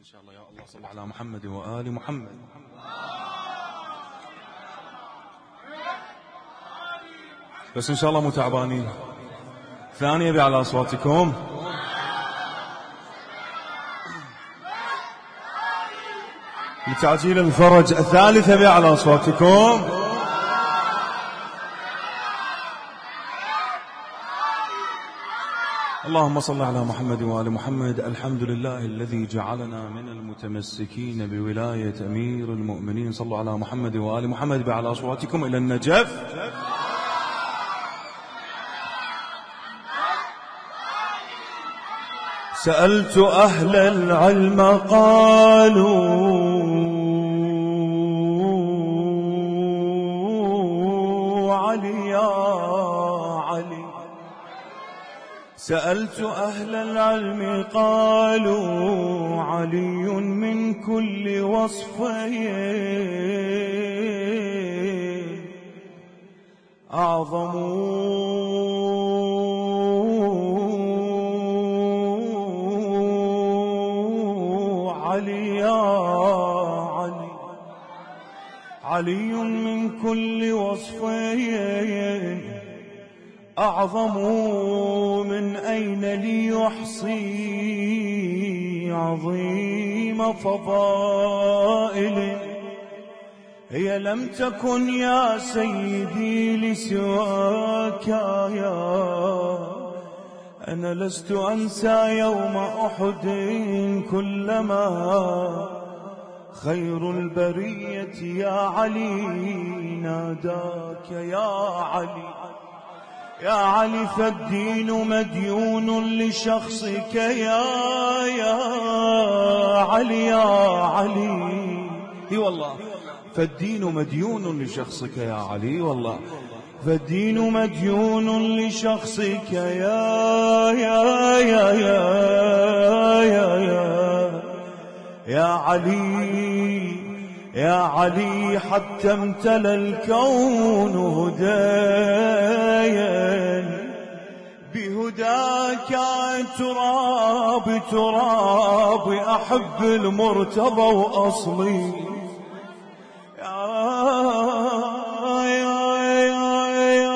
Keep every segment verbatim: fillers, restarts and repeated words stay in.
إن شاء الله. يا الله صل على محمد وآل محمد. بس إن شاء الله مو تعبانين. ثانية بعلى أصواتكم. لتعجيل الفرج الثالثة بعلى أصواتكم. اللهم صل على محمد وآل محمد. الحمد لله الذي جعلنا من المتمسكين بولاية أمير المؤمنين. صلوا على محمد وآل محمد بعلى أصواتكم إلى النجف. سألت أهل العلم قالوا علي يا علي. سألت أهل العلم قالوا علي من كل وصفين أعظم علي يا علي. علي من كل وصفين أعظم من أين ليحصي عظيم فضائل. هي لم تكن يا سيدي لسواك يا أنا لست أنسى يوم أحد كلما خير البرية يا علي ناداك يا علي. يا علي فالدين مديون لشخصك يا يا علي يا علي. اي والله فالدين مديون لشخصك يا علي. والله فالدين مديون لشخصك يا يا يا يا يا يا يا علي يا علي. حتى امتلأ الكون هدايا بهداك تراب تراب أحب المرتضى وأصلي يا يا يا يا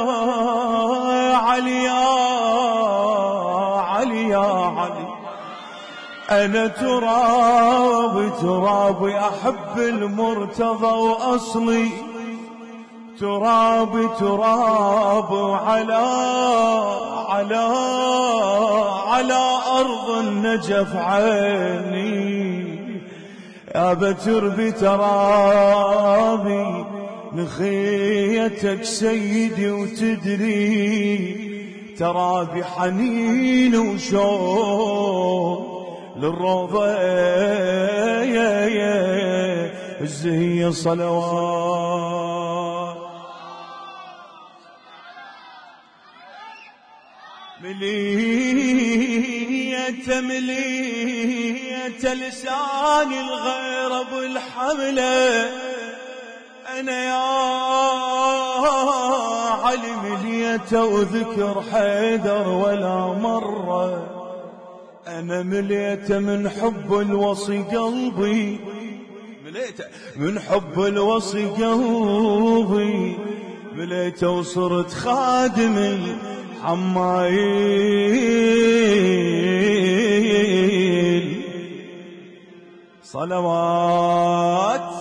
علي يا علي يا علي. أنا تراب تراب أحب المرتضى وأصلي تراب تراب على على على أرض النجف عيني يا بتر بترابي نخيتك سيدي وتدري ترابي حنين وشوق للروضة يا يا الزهية صلوات. مليت مليت لساني الغير بالحملة أنا يا علي. مليت وذكر حيدر ولا مرة. أنا مليت من حب الوصي قلبي مليت من حب الوصي قلبي مليت وصرت خادم الحمايل. صلوات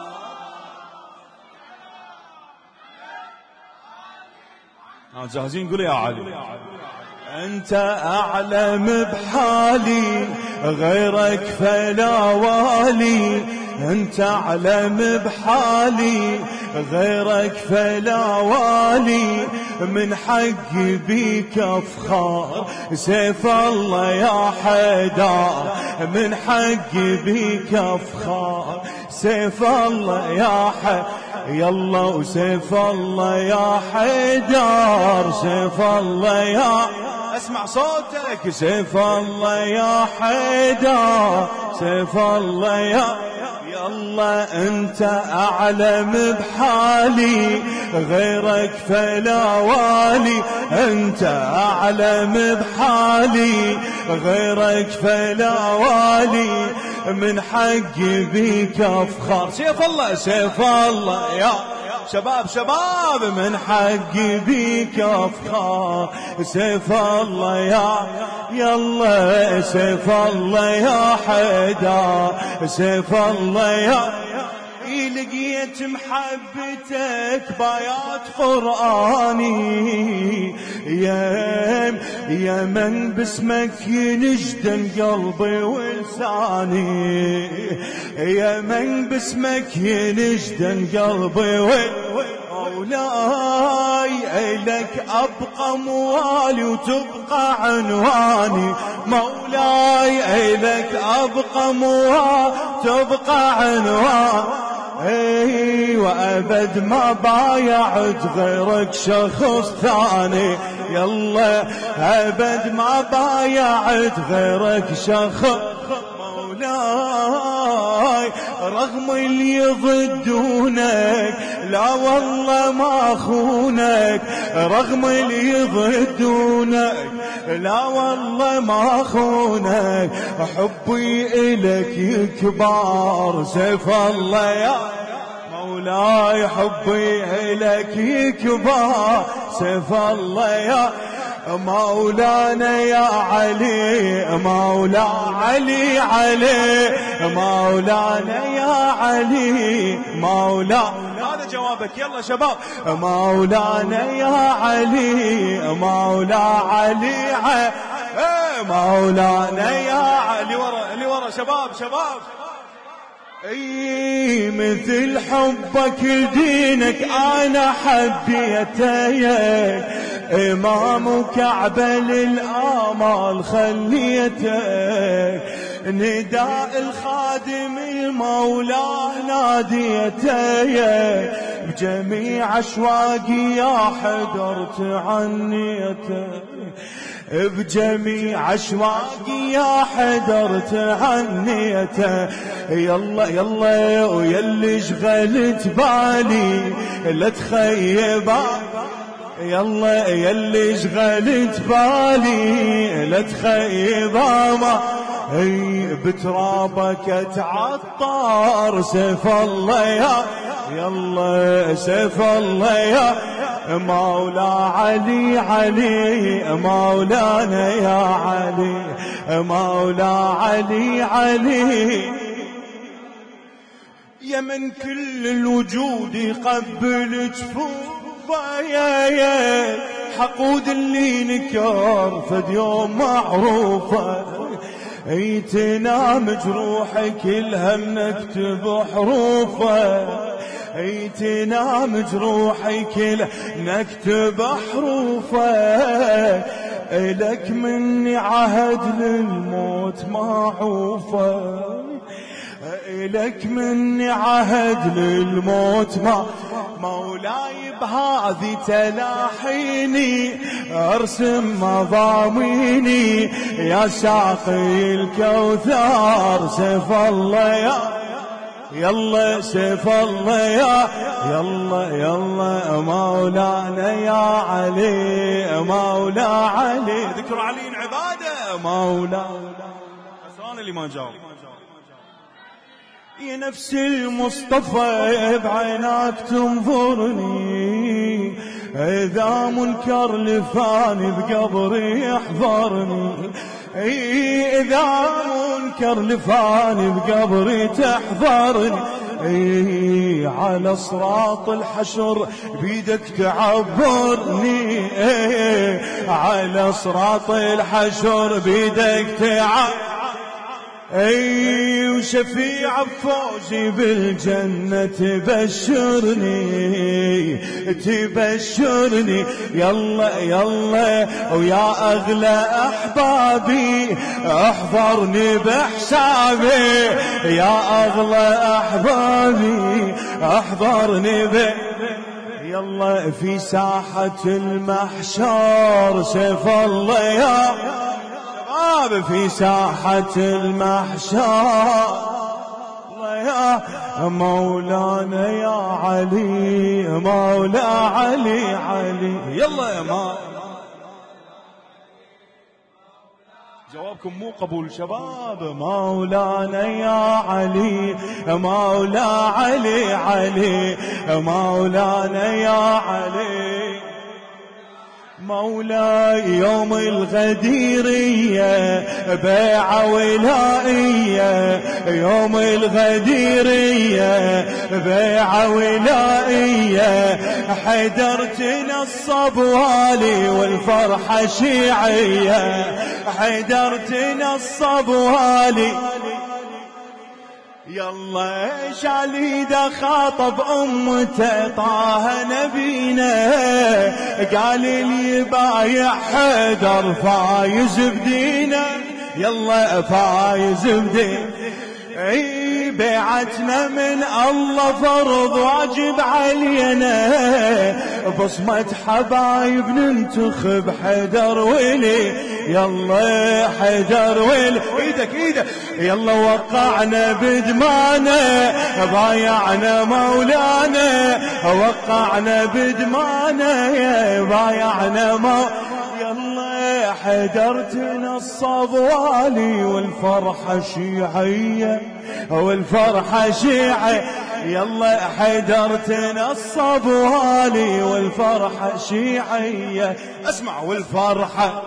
جاهزين؟ قول يا علي. أنت أعلم بحالي غيرك فلا والي. أنت أعلم بحالي غيرك فلا والي. من حقي بيك أفخار سيف الله يا حيدر. من حقي بيك أفخار سيف الله يا حيدر. يلا وسيف الله يا حيدر. سيف الله يا اسمع صوتك. سيف الله يا حيدر. سيف الله يا الله أنت أعلم بحالي غيرك فلا والي، أنت أعلم بحالي غيرك فلا والي، من حقي بيك أفخر. سيف الله سيف الله يا شباب شباب، من حقي بيك أفخر. سيف الله يا يلا سيف الله يا حيدر، سيف الله يا لقيت محبتك بايات قرآني، يا يا من باسمك ينجدن قلبي ولساني، يا من باسمك ينجدن قلبي مولاي، لك أبقى موالي وتبقى عنواني، مولاي لك أبقى موالي تبقى عنواني، اي وأبد ما بايعت غيرك شخص ثاني، يلا أبد ما بايعت غيرك شخص مولاي، رغم اللي يضدونك لا والله ما خونك، رغم اللي يضدونك لا والله ما خونك، حبي إلك يكبر. سيف الله يا مولاي حبي إلك يكبر. سيف الله يا مولانا يا علي، مولا علي علي، مولانا يا علي، مولا هذا جوابك يلا شباب، مولانا يا علي، مولا علي علي، مولانا يا علي. ورا اللي ورا شباب شباب. اي مثل حبك لدينك انا حبيتك، امام كعبة للآمال خليتك، نداء الخادم المولى ناديتك، بجميع اشواقي يا حضرت عنيتك، بجميع اشواقي يا حضرت عنيته، يلا يلا ويلي شغلت بالي لا تخيب، يلا يلي شغلت بالي لا تخيب ما اي بترابك اتعطر. سيف الله يا يلا سيف الله يا مولا علي علي، مولانا يا علي، مولا علي علي، يا من كل الوجود يقبل جفوفه، يا يا حقود اللي نكر فد يوم معروفه، اي تنام جروحك الهم نكتب حروفه، اي تنام جروحك نكتب حروفه، لك مني عهد للموت معوفه، لك مني عهد للموت ما مولاي بهذه تلاحيني ارسم مضاميني يا ساقي الكوثر. سيف الله يا يلا سيف الله يا يلا يلا مولانا يا علي، مولا علي، ذكر علي عباده، مولا حسان اللي ما جاوب. يا نفس المصطفى بعيناك تنظرني، إذا منكر لفاني بقبري يحضرني، إذا منكر لفاني بقبري تحضرني، اي على صراط الحشر بيدك تعبرني، اي على صراط الحشر بيدك تعبرني، اي وشفيع فوزي بالجنة تبشرني تبشرني، يلا يلا ويا اغلى احبابي احضرني بحسابي، يا اغلى احبابي احضرني ب يلا في ساحة المحشر. سيف الله يا في ساحة المحشر، الله يا مولانا يا علي مولا علي علي. يلا يا ما جوابكم مو قبول شباب. مولانا يا علي مولا علي علي مولانا يا علي. مولاي يوم الغديرية بيعة ولائية يوم الغديرية بيعة ولائية حيدرتنا الصبوالي والفرحة شيعية حيدرتنا الصبوالي. يلا شاليده خاطب امته طه نبينا قال لي بايع حيدر فايز بدينا. يلا فايز بدينا اي بيعتنا من الله فرض واجب علينا بصمة حبايب ننتخب حيدر ولي. يلا حيدر ولي ايدك ايدك. يلا وقعنا بدمانا بايعنا مولانا وقعنا بدمانا بايعنا مولانا. يلا حيدرتنا الصبوالي والفرحة شيعية والفرحة شيعية. يلا حيدرتنا الصبوالي والفرحة شيعية. اسمع والفرحة.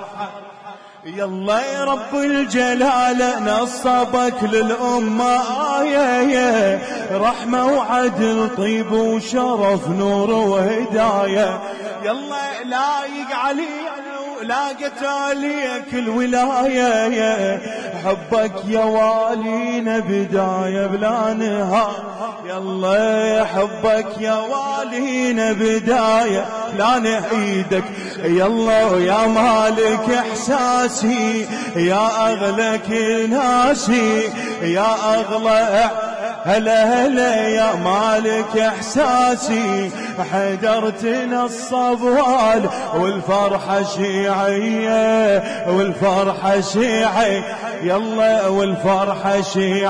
يلا يا رب الجلال نصبك للأمة آية رحمة وعدل طيب وشرف نور وهداية. يلا لايق علي لاقت عليك الولاية حبك يا والينا بداية بلا نهاية. يلا حبك يا والينا بداية لا نهيدك. يلا يا مالك احساسي يا اغلى كل ناسي يا اغلى هلا هلا يا مالك احساسي حيدرتنا الصبوال والفرحة شيعية والفرحة شيعية. يلا والفرحة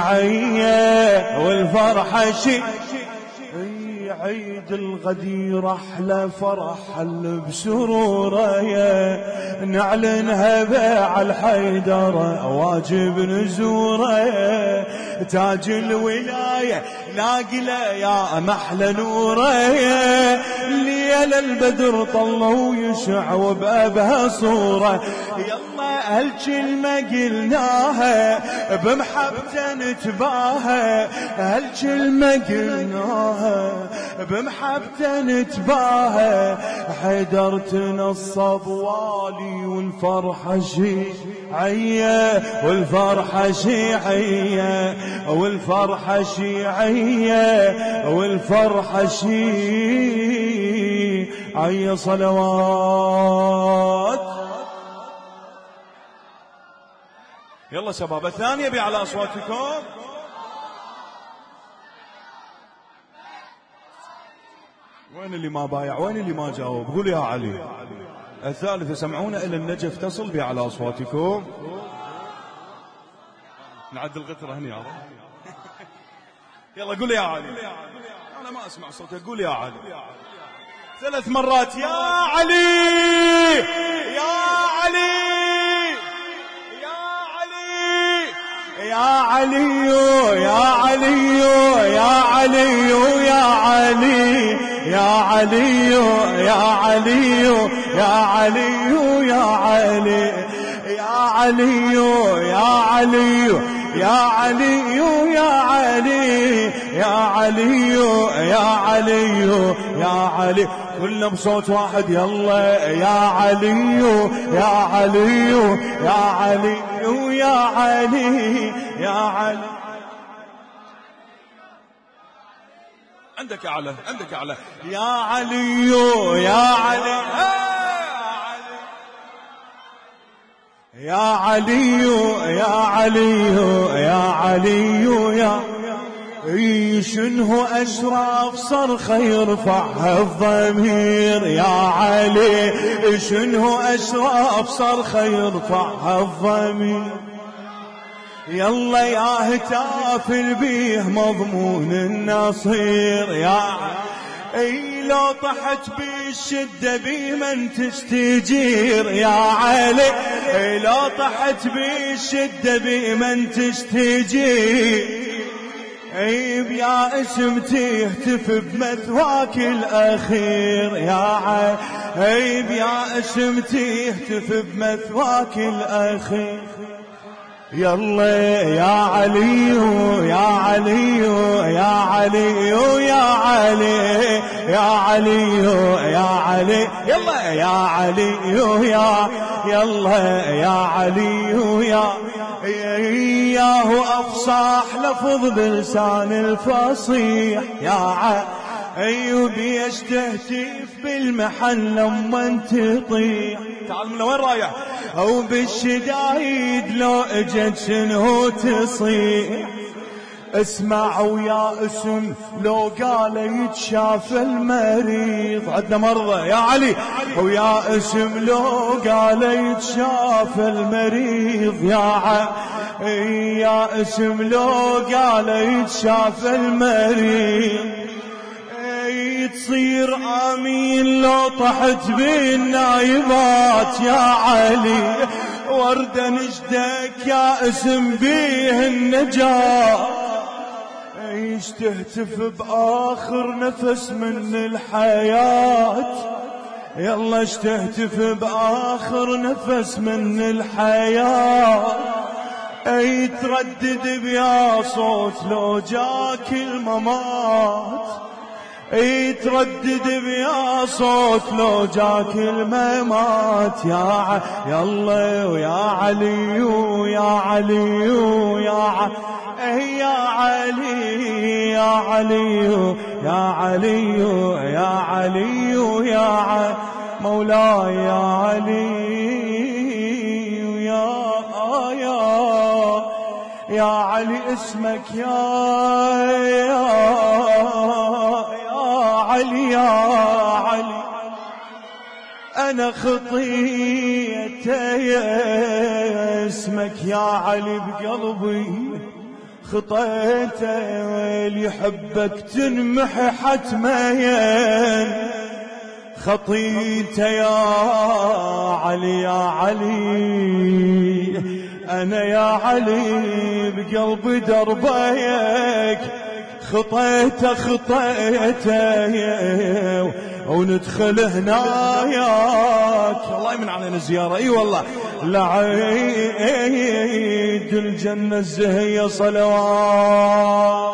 شيعية والفرحة شيعية. عيد الغدير احلى فرح حل بسروره نعلنها بيع الحيدر واجب نزوره تاج الولايه ناقله يا محلى نوره ليل البدر طلوا يشع وبابها صوره. يلا هالكلمه قلناها بمحبته نتباهى هالكلمه قلناها بمحبته نتباهى حيدرتنا الصبوالي والفرحة شيعية والفرحة شيعية والفرحة شيعية والفرحة شيعية. صلوات. يلا شباب الثانية بي على أصواتكم. وين اللي ما بايع وين اللي ما جاوب قول يا علي. الثالثة سمعونا إلى النجف تصل بي على أصواتكم. نعد الغترة هني يا رب. يلا قول يا علي. أنا ما أسمع صوتك قول يا علي ثلاث مرات. يا علي يا علي يا علي يا علي يا علي يا علي يا علي يا علي يا علي يا علي يا علي يا علي يا علي يا علي يا علي يا علي يا علي. كلنا بصوت واحد. يلا يا علي يا علي يا علي يا علي يا علي. عندك أعلى عندك أعلى. يا علي يا علي يا علي يا علي يا علي يا شنو أشراف صرخة يرفعها الضمير يا علي شنو أشراف صرخة يرفعها الضمير. يلا يا هتاف البيه مضمون النصير يا اي لو طحت بالشدة بمن تستجير يا علي اي لو طحت بالشدة بمن تستجير اي بيا اسم تهتف بمثواك الاخير يا علي اي بيا اسم تهتف بمثواك الاخير يلا يا علي يا علي يا علي يا علي يا علي يا علي يلا يا علي يا يلا يا علي يا اياه افصح لفظ بلسان الفصيح يا علي ايوب يستهتف بالمحن لما انت تطيح تعال من وين رايح او بالشدايد لو اجت شنو تصيح اسمعوا يا اسم لو قال يتشاف المريض عندنا مرضى يا علي ويا اسم لو قال يتشاف المريض يا علي يا اسم لو قال يتشاف المريض تصير آمين لو طحت بالنايبات يا علي وردة نجدك يا اسم بيه النجاة ايش تهتف بآخر نفس من الحياة يلا اشتهتف بآخر نفس من الحياة اي تردد بيا صوت لو جاك الممات اي تردد بيا صوت لو جاك الممات يا ع... يلا ويا علي ويا علي ويا ع... يا علي يا علي يا علي يا علي يا ع... مولاي يا علي يا يا يا علي اسمك يا يا علي يا علي أنا خطيته يا اسمك يا علي بقلبي خطيته اللي يحبك تنمح حتمين خطيته يا علي يا علي أنا يا علي بقلبي دربيك خطيته خطيته وندخل هناياك الله يمن علينا زيارة اي والله لعيد الجنة الزهية صلوات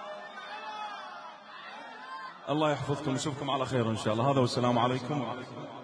الله يحفظكم ويشوفكم على خير ان شاء الله هذا والسلام عليكم.